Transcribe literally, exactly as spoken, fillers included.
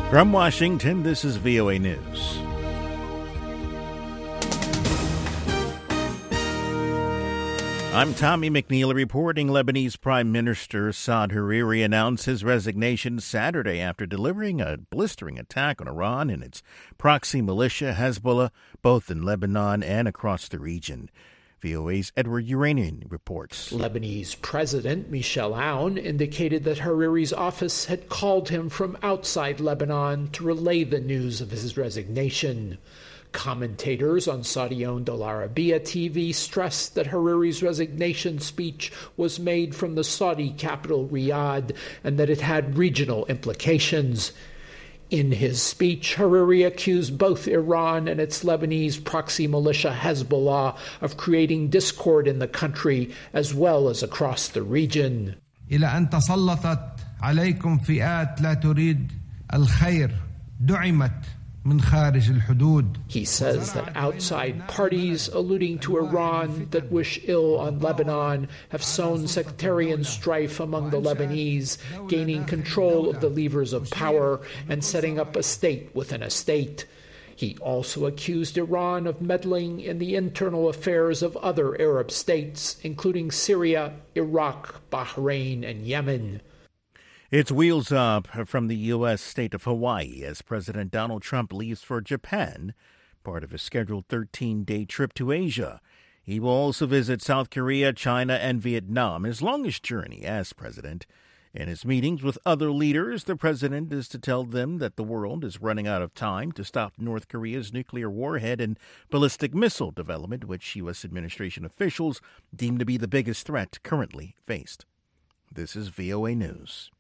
From Washington, this is V O A News. I'm Tommy McNeil reporting. Lebanese Prime Minister Saad Hariri announced his resignation Saturday after delivering a blistering attack on Iran and its proxy militia Hezbollah, both in Lebanon and across the region. V O A's Edward Uranian reports. Lebanese President Michel Aoun indicated that Hariri's office had called him from outside Lebanon to relay the news of his resignation. Commentators on Saudi-owned Al Arabiya T V stressed that Hariri's resignation speech was made from the Saudi capital Riyadh and that it had regional implications. In his speech, Hariri accused both Iran and its Lebanese proxy militia Hezbollah of creating discord in the country as well as across the region. إلى أن تسلطت عليكم فئات لا تريد الخير دعمت. He says that outside parties, alluding to Iran, that wish ill on Lebanon, have sown sectarian strife among the Lebanese, gaining control of the levers of power and setting up a state within a state. He also accused Iran of meddling in the internal affairs of other Arab states, including Syria, Iraq, Bahrain, and Yemen. It's wheels up from the U S state of Hawaii as President Donald Trump leaves for Japan, part of a scheduled thirteen-day trip to Asia. He will also visit South Korea, China, and Vietnam, his longest journey as president. In his meetings with other leaders, the president is to tell them that the world is running out of time to stop North Korea's nuclear warhead and ballistic missile development, which U S administration officials deem to be the biggest threat currently faced. This is V O A News.